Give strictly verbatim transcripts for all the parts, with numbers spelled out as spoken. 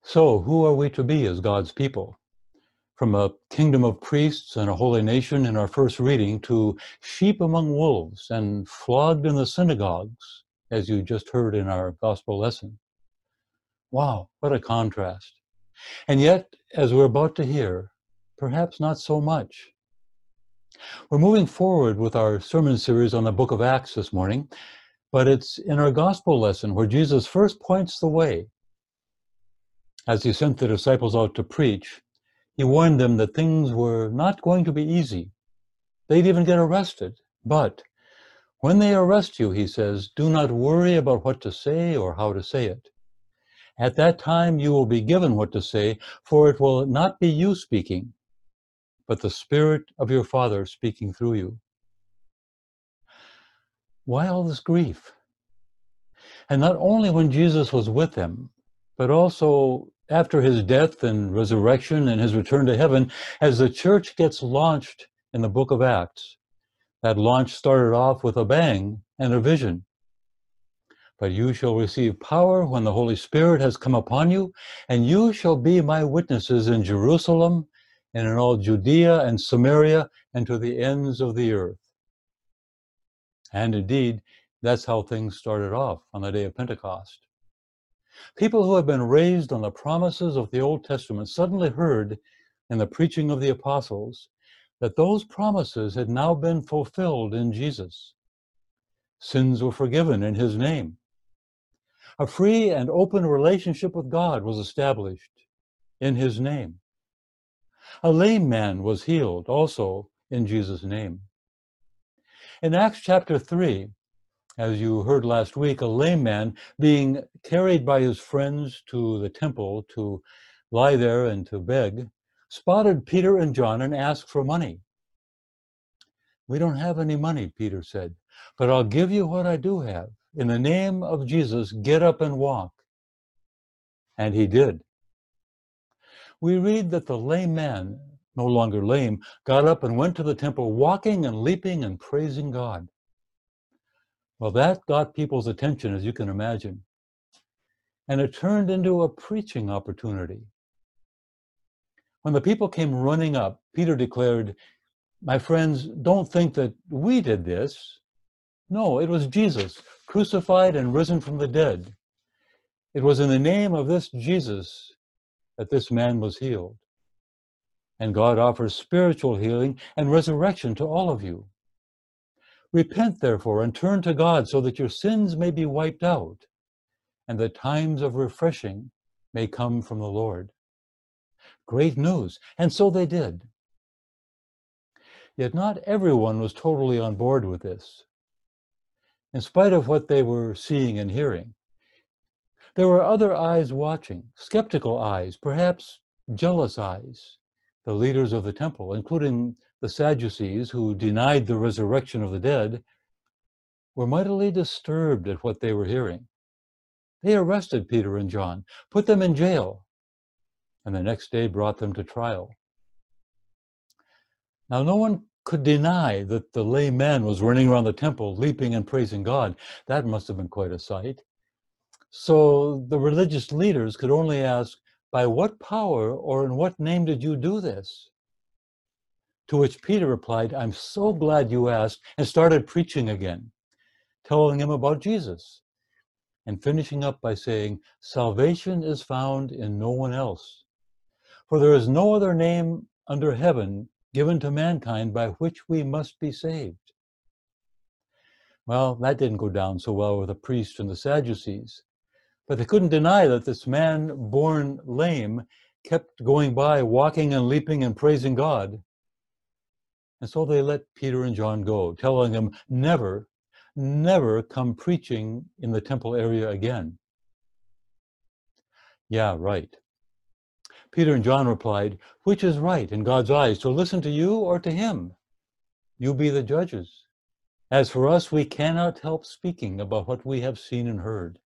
So, who are we to be as God's people? From a kingdom of priests and a holy nation in our first reading to sheep among wolves and flogged in the synagogues, as you just heard in our gospel lesson. Wow, what a contrast. And yet, as we're about to hear, perhaps not so much. We're moving forward with our sermon series on the book of Acts this morning, but it's in our gospel lesson where Jesus first points the way. As he sent the disciples out to preach, he warned them that things were not going to be easy. They'd even get arrested. But when they arrest you, he says, do not worry about what to say or how to say it. At that time you will be given what to say, for it will not be you speaking, but the Spirit of your Father speaking through you. Why all this grief? And not only when Jesus was with them, but also after his death and resurrection and his return to heaven, as the church gets launched in the book of Acts. That launch started off with a bang and a vision. But you shall receive power when the Holy Spirit has come upon you, and you shall be my witnesses in Jerusalem and in all Judea and Samaria and to the ends of the earth. And indeed, that's how things started off on the day of Pentecost. People who have been raised on the promises of the Old Testament suddenly heard in the preaching of the apostles that those promises had now been fulfilled in Jesus. Sins were forgiven in his name. A free and open relationship with God was established in his name. A lame man was healed also in Jesus' name. In Acts chapter three, as you heard last week, a lame man being carried by his friends to the temple to lie there and to beg, spotted Peter and John and asked for money. We don't have any money, Peter said, but I'll give you what I do have. In the name of Jesus, get up and walk. And he did. We read that the lame man, no longer lame, got up and went to the temple, walking and leaping and praising God. Well, that got people's attention, as you can imagine. And it turned into a preaching opportunity. When the people came running up, Peter declared, my friends, don't think that we did this. No, it was Jesus, crucified and risen from the dead. It was in the name of this Jesus that this man was healed. And God offers spiritual healing and resurrection to all of you. Repent, therefore, and turn to God so that your sins may be wiped out and the times of refreshing may come from the Lord. Great news, and so they did. Yet not everyone was totally on board with this. In spite of what they were seeing and hearing, there were other eyes watching, skeptical eyes, perhaps jealous eyes. The leaders of the temple, including the Sadducees who denied the resurrection of the dead, were mightily disturbed at what they were hearing. They arrested Peter and John, put them in jail, and the next day brought them to trial. Now, no one could deny that the lame man was running around the temple, leaping and praising God. That must have been quite a sight. So the religious leaders could only ask, by what power or in what name did you do this? To which Peter replied, I'm so glad you asked, and started preaching again, telling him about Jesus, and finishing up by saying, salvation is found in no one else, for there is no other name under heaven given to mankind by which we must be saved. Well, that didn't go down so well with the priests and the Sadducees, but they couldn't deny that this man born lame kept going by, walking and leaping and praising God. And so they let Peter and John go, telling them never, never come preaching in the temple area again. Yeah, right. Peter and John replied, which is right in God's eyes, to listen to you or to him? You be the judges. As for us, we cannot help speaking about what we have seen and heard.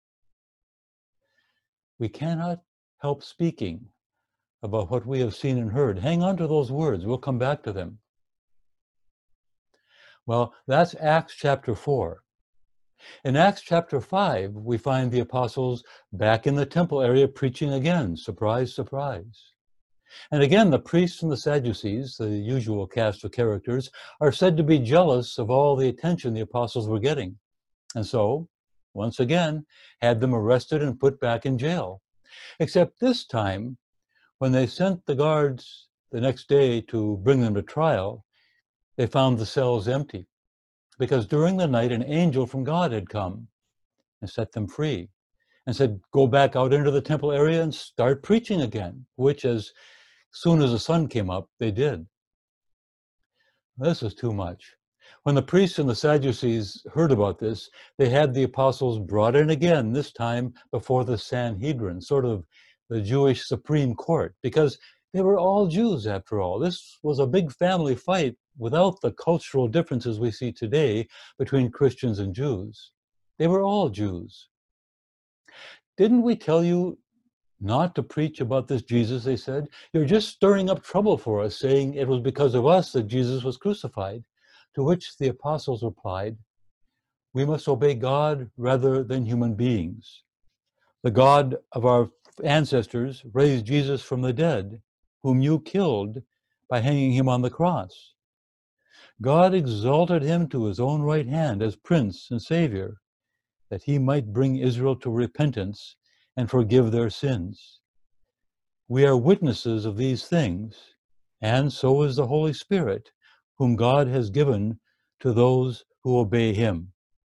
We cannot help speaking about what we have seen and heard. Hang on to those words. We'll come back to them. Well, that's Acts chapter four. In Acts chapter five, we find the apostles back in the temple area preaching again. Surprise, surprise. And again, the priests and the Sadducees, the usual cast of characters, are said to be jealous of all the attention the apostles were getting. And so, once again, had them arrested and put back in jail. Except this time, when they sent the guards the next day to bring them to trial, they found the cells empty, because during the night an angel from God had come and set them free and said, go back out into the temple area and start preaching again, which as soon as the sun came up, they did. This was too much. When the priests and the Sadducees heard about this, they had the apostles brought in again, this time before the Sanhedrin, sort of the Jewish Supreme Court, because they were all Jews after all. This was a big family fight without the cultural differences we see today between Christians and Jews. They were all Jews. Didn't we tell you not to preach about this Jesus, they said? You're just stirring up trouble for us, saying it was because of us that Jesus was crucified. To which the apostles replied, we must obey God rather than human beings. The God of our ancestors raised Jesus from the dead, whom you killed by hanging him on the cross. God exalted him to his own right hand as Prince and Savior, that he might bring Israel to repentance and forgive their sins. We are witnesses of these things, and so is the Holy Spirit, whom God has given to those who obey him.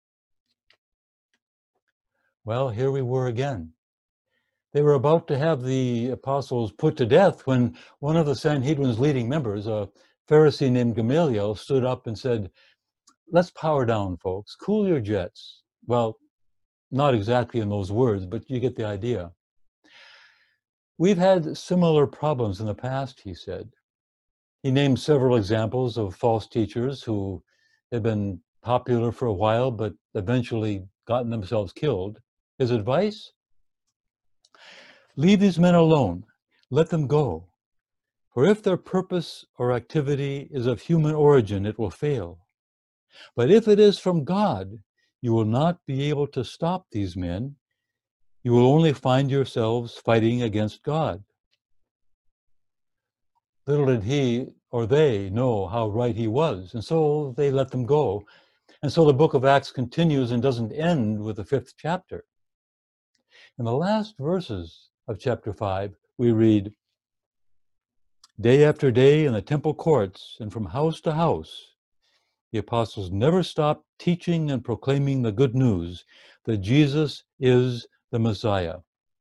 Well, here we were again. They were about to have the apostles put to death when one of the Sanhedrin's leading members, a Pharisee named Gamaliel, stood up and said, let's power down, folks, cool your jets. Well, not exactly in those words, but you get the idea. We've had similar problems in the past, he said. He named several examples of false teachers who had been popular for a while, but eventually gotten themselves killed. His advice? Leave these men alone. Let them go. For if their purpose or activity is of human origin, it will fail. But if it is from God, you will not be able to stop these men. You will only find yourselves fighting against God. Little did he or they know how right he was, and so they let them go. And so the book of Acts continues and doesn't end with the fifth chapter. In the last verses of chapter five, we read, day after day in the temple courts and from house to house, the apostles never stopped teaching and proclaiming the good news that Jesus is the Messiah.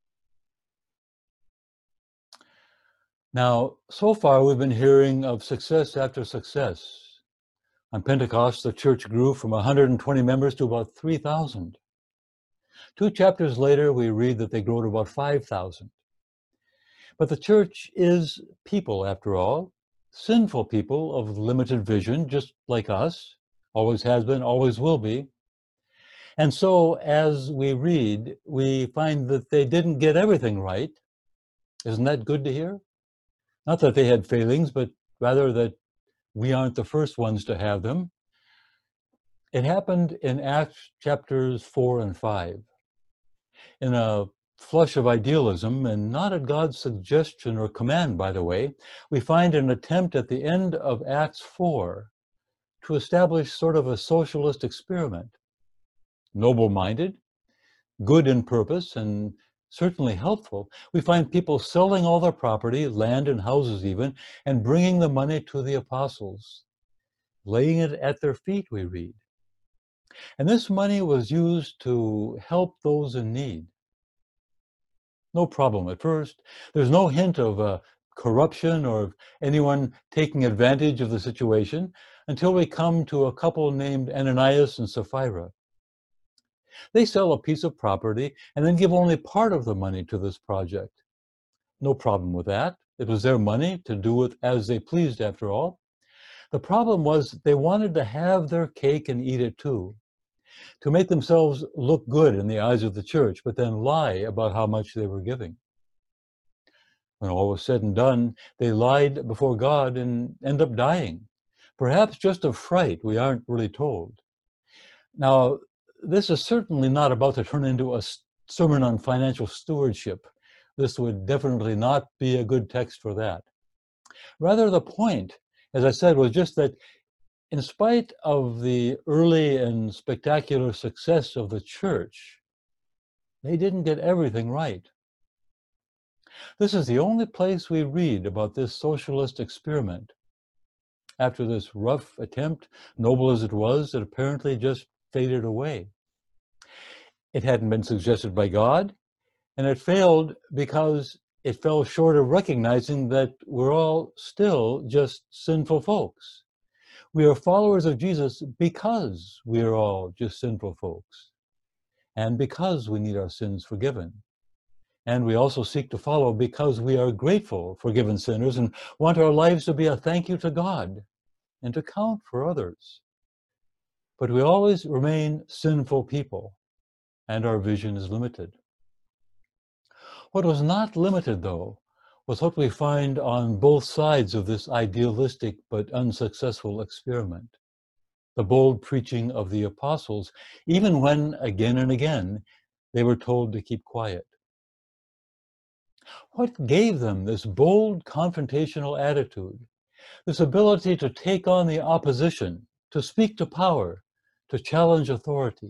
Now, so far we've been hearing of success after success. On Pentecost, the church grew from one hundred twenty members to about three thousand. Two chapters later, we read that they grew to about five thousand. But the church is people, after all, sinful people of limited vision, just like us, always has been, always will be. And so, as we read, we find that they didn't get everything right. Isn't that good to hear? Not that they had failings, but rather that we aren't the first ones to have them. It happened in Acts chapters four and five. In a flush of idealism, and not at God's suggestion or command, by the way, we find an attempt at the end of Acts four to establish sort of a socialist experiment. Noble-minded, good in purpose, and certainly helpful. We find people selling all their property, land and houses even, and bringing the money to the apostles, laying it at their feet, we read. And this money was used to help those in need. No problem at first. There's no hint of uh, corruption or of anyone taking advantage of the situation until we come to a couple named Ananias and Sapphira. They sell a piece of property and then give only part of the money to this project. No problem with that. It was their money to do with as they pleased, after all. The problem was they wanted to have their cake and eat it too, to make themselves look good in the eyes of the church, but then lie about how much they were giving. When all was said and done, they lied before God and end up dying. Perhaps just of fright, we aren't really told. Now, this is certainly not about to turn into a sermon on financial stewardship. This would definitely not be a good text for that. Rather, the point, as I said, was just that in spite of the early and spectacular success of the church, they didn't get everything right. This is the only place we read about this socialist experiment. After this rough attempt, noble as it was, it apparently just faded away. It hadn't been suggested by God, and it failed because it fell short of recognizing that we're all still just sinful folks. We are followers of Jesus because we are all just sinful folks, and because we need our sins forgiven. And we also seek to follow because we are grateful forgiven sinners and want our lives to be a thank you to God and to count for others. But we always remain sinful people, and our vision is limited. What was not limited, though, was what we find on both sides of this idealistic but unsuccessful experiment. The bold preaching of the apostles, even when, again and again, they were told to keep quiet. What gave them this bold confrontational attitude, this ability to take on the opposition, to speak to power, to challenge authority?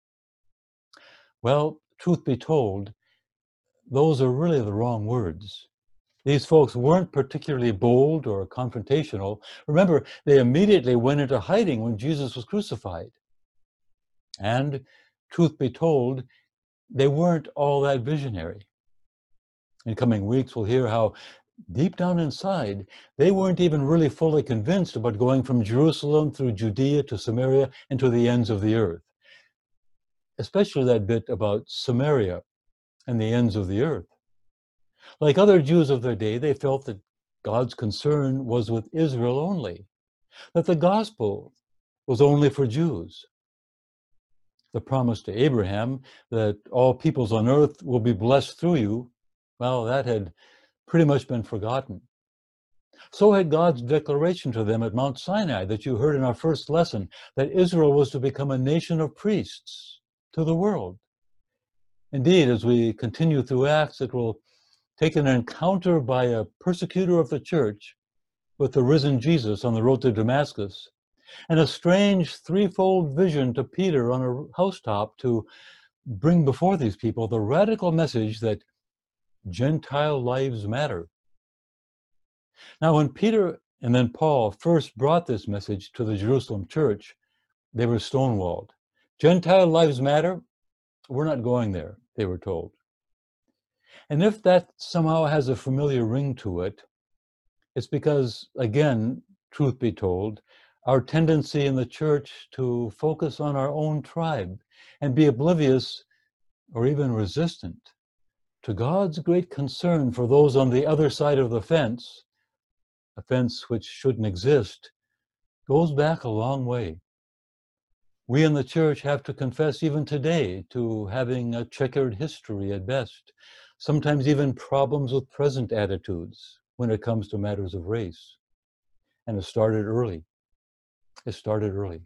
Well, truth be told, those are really the wrong words. These folks weren't particularly bold or confrontational. Remember, they immediately went into hiding when Jesus was crucified. And, truth be told, they weren't all that visionary. In coming weeks, we'll hear how deep down inside, they weren't even really fully convinced about going from Jerusalem through Judea to Samaria and to the ends of the earth. Especially that bit about Samaria and the ends of the earth. Like other Jews of their day, they felt that God's concern was with Israel only, that the gospel was only for Jews. The promise to Abraham that all peoples on earth will be blessed through you, well, that had pretty much been forgotten. So had God's declaration to them at Mount Sinai that you heard in our first lesson, that Israel was to become a nation of priests to the world. Indeed, as we continue through Acts, it will take an encounter by a persecutor of the church with the risen Jesus on the road to Damascus, and a strange threefold vision to Peter on a housetop to bring before these people the radical message that Gentile lives matter. Now, when Peter and then Paul first brought this message to the Jerusalem church, they were stonewalled. Gentile lives matter? We're not going there, they were told. And if that somehow has a familiar ring to it, it's because, again, truth be told, our tendency in the church to focus on our own tribe and be oblivious or even resistant to God's great concern for those on the other side of the fence, a fence which shouldn't exist, goes back a long way. We in the church have to confess even today to having a checkered history at best, sometimes even problems with present attitudes when it comes to matters of race. And it started early. It started early.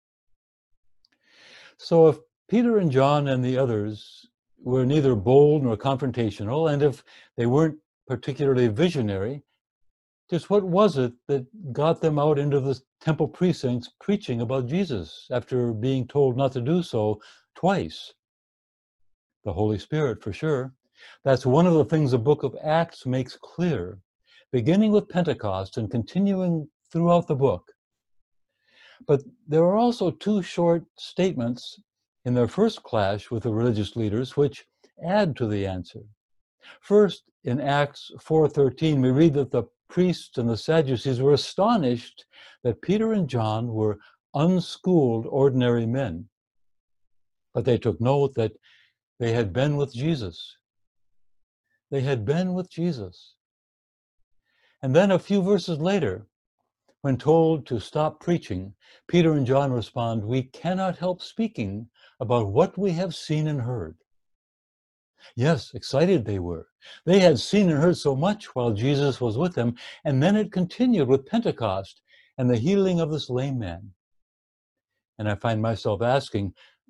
So if Peter and John and the others were neither bold nor confrontational, and if they weren't particularly visionary, just what was it that got them out into the temple precincts preaching about Jesus after being told not to do so twice? The Holy Spirit, for sure. That's one of the things the book of Acts makes clear, beginning with Pentecost and continuing throughout the book. But there are also two short statements in their first clash with the religious leaders which add to the answer. First, in Acts four thirteen, we read that the priests and the Sadducees were astonished that Peter and John were unschooled ordinary men. But they took note that they had been with Jesus. They had been with Jesus. And then a few verses later, when told to stop preaching, Peter and John respond, "We cannot help speaking about what we have seen and heard." Yes, excited they were. They had seen and heard so much while Jesus was with them, and then it continued with Pentecost and the healing of this lame man. And I find myself asking,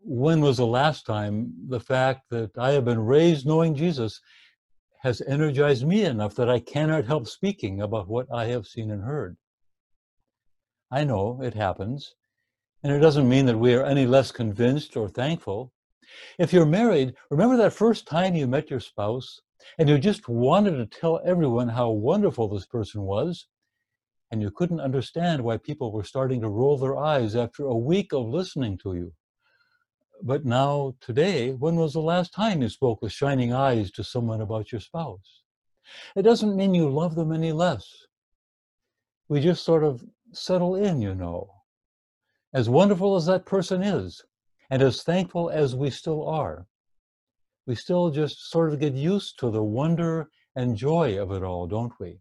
when was the last time the fact that I have been raised knowing Jesus has energized me enough that I cannot help speaking about what I have seen and heard? I know it happens, and it doesn't mean that we are any less convinced or thankful. If you're married, remember that first time you met your spouse and you just wanted to tell everyone how wonderful this person was, and you couldn't understand why people were starting to roll their eyes after a week of listening to you. But now, today, when was the last time you spoke with shining eyes to someone about your spouse? It doesn't mean you love them any less. We just sort of settle in, you know. As wonderful as that person is, and as thankful as we still are, we still just sort of get used to the wonder and joy of it all, don't we?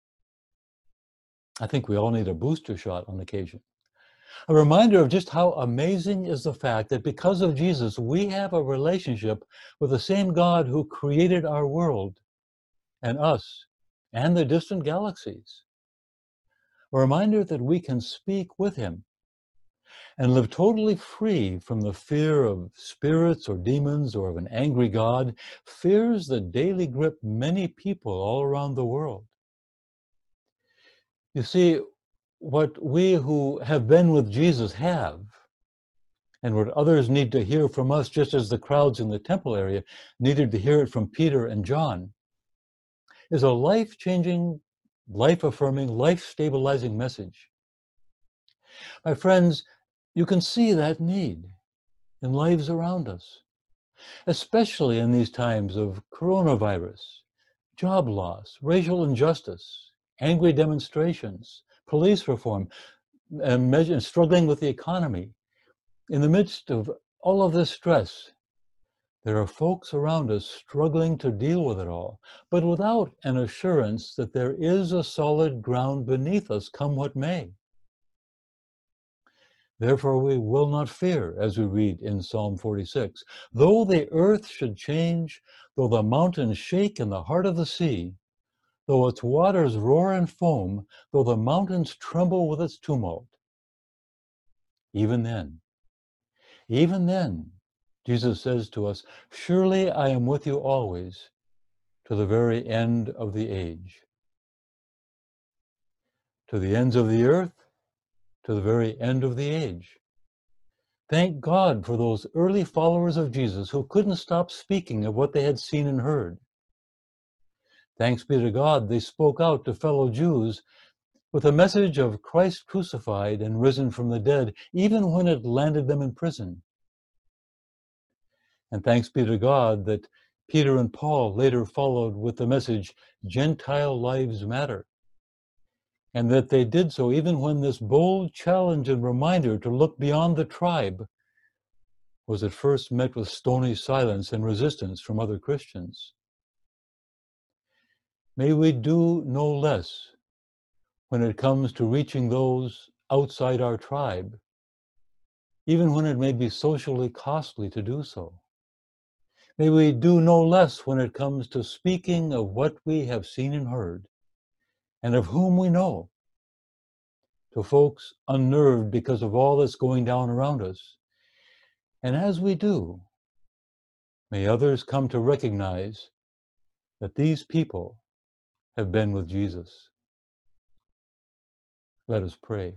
I think we all need a booster shot on occasion. A reminder of just how amazing is the fact that because of Jesus, we have a relationship with the same God who created our world and us and the distant galaxies. A reminder that we can speak with him and live totally free from the fear of spirits or demons or of an angry God, fears that daily grip many people all around the world. You see, what we who have been with Jesus have, and what others need to hear from us, just as the crowds in the temple area needed to hear it from Peter and John, is a life-changing, life-affirming, life-stabilizing message. My friends, you can see that need in lives around us, especially in these times of coronavirus, job loss, racial injustice, angry demonstrations, police reform, and measure, struggling with the economy. In the midst of all of this stress, there are folks around us struggling to deal with it all, but without an assurance that there is a solid ground beneath us, come what may. Therefore we will not fear, as we read in Psalm forty-six. Though the earth should change, though the mountains shake in the heart of the sea, though its waters roar and foam, though the mountains tremble with its tumult, even then, even then, Jesus says to us, surely I am with you always to the very end of the age. To the ends of the earth, to the very end of the age. Thank God for those early followers of Jesus who couldn't stop speaking of what they had seen and heard. Thanks be to God, they spoke out to fellow Jews with a message of Christ crucified and risen from the dead, even when it landed them in prison. And thanks be to God that Peter and Paul later followed with the message, Gentile lives matter. And that they did so even when this bold challenge and reminder to look beyond the tribe was at first met with stony silence and resistance from other Christians. May we do no less when it comes to reaching those outside our tribe, even when it may be socially costly to do so. May we do no less when it comes to speaking of what we have seen and heard, and of whom we know, to folks unnerved because of all that's going down around us. And as we do, may others come to recognize that these people have been with Jesus. Let us pray.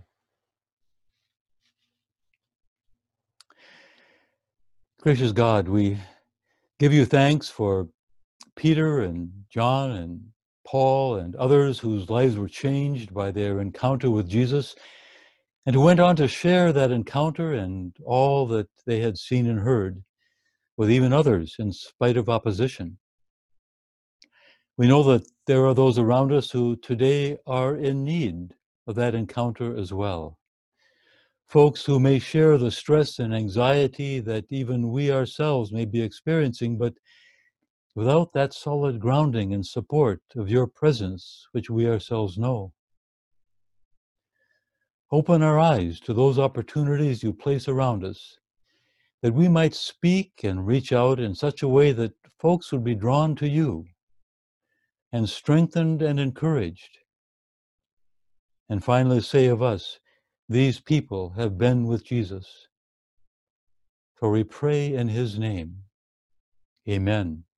Gracious God, we give you thanks for Peter and John and Paul and others whose lives were changed by their encounter with Jesus, and who went on to share that encounter and all that they had seen and heard with even others in spite of opposition. We know that there are those around us who today are in need of that encounter as well. Folks who may share the stress and anxiety that even we ourselves may be experiencing, but without that solid grounding and support of your presence, which we ourselves know. Open our eyes to those opportunities you place around us, that we might speak and reach out in such a way that folks would be drawn to you and strengthened and encouraged. And finally say of us, these people have been with Jesus. for we pray in his name. Amen.